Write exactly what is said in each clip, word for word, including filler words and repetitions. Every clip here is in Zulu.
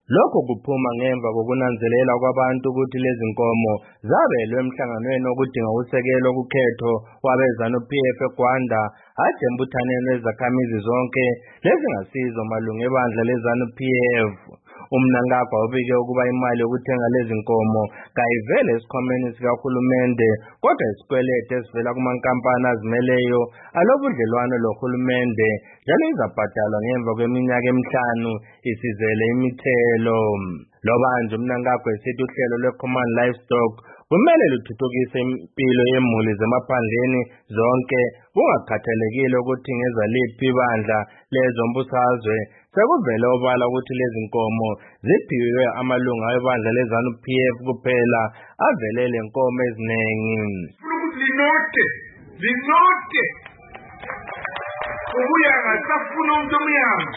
Lokho kuphuma ngemva kokunanzelela kwabantu ukuthi lezi nkomo zabelwe emhlanganweni okudinga usekelo kukhetho wabe-ZANU-P F eGwanda hhathi embuthaneni wezakhamizi zonke lezingasizo malunga ebandla le-ZANU-P F. UMnangagwa ubike ukuba imali yokuthenga lezi nkomo kayivele esikhwameni sikahulumende kodwa isikweleti esivela kumankampani azimeleyo alobudlelwano lohulumende njalo izabhadalwa ngemva kweminyaka emihlanu isizele imithelo. Loba nje uMnangagwa esithi uhlelo lwe-Common Livestock kumele luthuthukise impilo yemuli zemaphandleni zonke kungakhathalekile ukuthi ngezaliphi ibandla lezombusazwe. Sekuvele obala ukuthi lezi nkomo ziphiwe amalunga ebandla le-ZANU-P F kuphela avelele inkomo eziningi. Linote linote ubuya ngasafuna umuntu omnyama.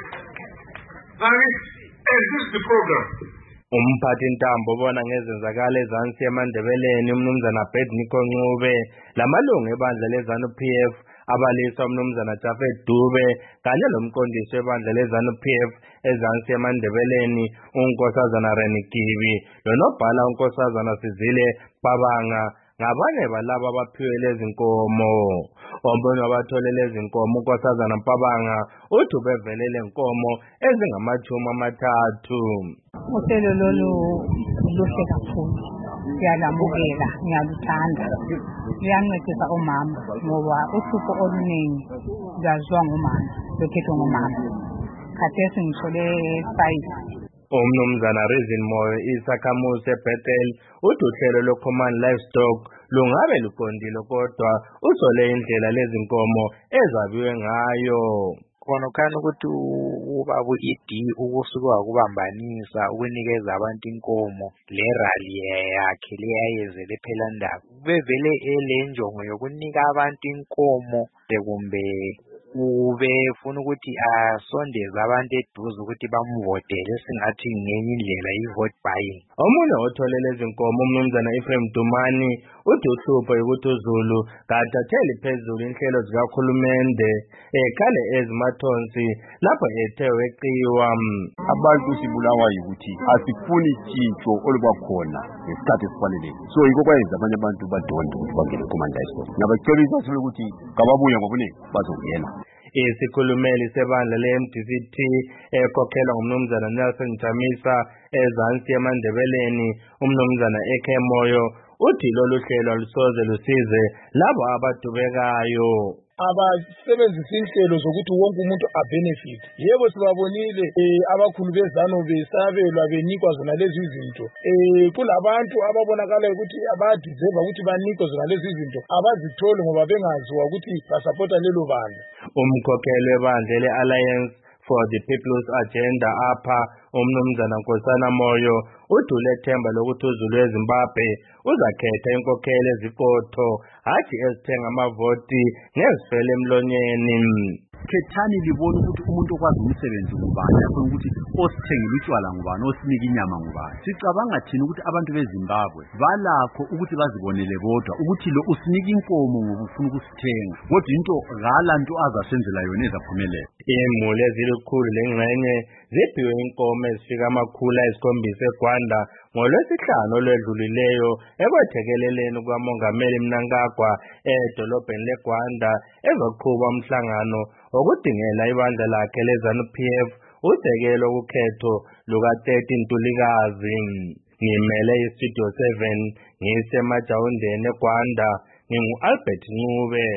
Is this the program? Umphathi Ntambo ubona ngezenzakalo ezansi eMandebeleni uMnumzana Abednego Ncube lamalunga ebandla le-ZANU-P F abalisa uMnumzana Jafet Dube kanye lomqondisi webandla le-ZANU-P F ezansi eMandebeleni uNkosazana Renikibi lonobhala uNkosazana Sizile Babanga ngabanye balabo abaphiwe lezi nkomo. Omunye wabathole lezi nkomo uNkosazana Babanga uthi ubevelele inkomo ezingamachumi amathathu. Uhlelo lolu luhle kakhulu, siyalamukela, ngiyaluthanda, luyancedisa omama ngoba uhlupho oluningi lwaziwa ngumama, luphethwe ngumama. Khathesi ngithole five. UMnumzana Rizin Moyo isakhamuzi eBethel uthi uhlelo lwe-Common Livestock lungabe luqondile kodwa usole indlela lezi nkomo ezabiwe ngayo. Khona khona ukuthi ubaba u-E D ukusuka wakubambanisa ukunikeza abantu inkomo le rally yakhe leyayenzele phela ndaba bevele elenjongo yokunika abantu inkomo kumbe ubefuna ukuthi asondeze abantu eduze ukuthi bamvotele singathi ngenye indlela i-vote buying. Omunye othole lezi nkomo uMnumzana Ephraim Dumani uthi uhlupho ukuthi uZulu kathatheli phezulu inhlelo zikahulumende ekhale ezimathonsi lapho ethe weqiwa. Abantu sibulawa yikuthi asifuni tshintsho oluba khona ngesikhathi esifaneleyo, so yikho kwenza abanye abantu badonde ukuthi bangene ku-Common Livestock. Ngiyabacebisa ukuthi kababuye ngobunengi bazongena. Isikhulumeli sebandla le-M D C T ekhokhelwa nguMnumzana Nelson Jamisa ezansi eMandebeleni uMnumzana Eke Moyo uthi lolu hlelo alusoze lusize labo abadubekayo. Abasebenzisa inhlelo zokuthi wonke umuntu abenefit. Yebo sibabonile abakhulu bezano besabelwa benikwa zona lezi zinto. Eh kulabantu ababonakala ukuthi abadeserve ukuthi banikwe zona lezi zinto abazithole ngoba bengaziwa ukuthi basupporta lelo bandla. Umkhokheli webandla le-Alliance for the People's Agenda apha uMnumzana Nkosana Moyo udule themba lokuthi uZulu eZimbabwe uzakhetha inkokheli eziqotho hathi ezithenga amavoti ngezifele emlonyeni. Khethani libona ukuthi umuntu okwazi umsebenzi ngubani, yakho ukuthi osithengile utshwala ngubani, osinika inyama ngubani. Sicabanga thina ukuthi abantu beZimbabwe balakho ukuthi bazibonele bodwa ukuthi lo usinika inkomo ngoba ufuna ukusithenga kodwa into ngalanto azasenzela yona ezaphumelela. Imuli ezilikhulu lengxenye ziphiwe inkomo ezifika amakhulu ayisikhombisa eGwanda ngolwesihlanu olwedlulileyo ekwethekeleleni kukaMongameli Mnangagwa edolobheni leGwanda ezoqhuba umhlangano okudingela ibandla lakhe le-ZANU-P F usekelo kukhetho luka-thirty Ntulikazi. Ngimele iStudio seven ngisemajawundeni eGwanda, ngingu-Albert Ncube.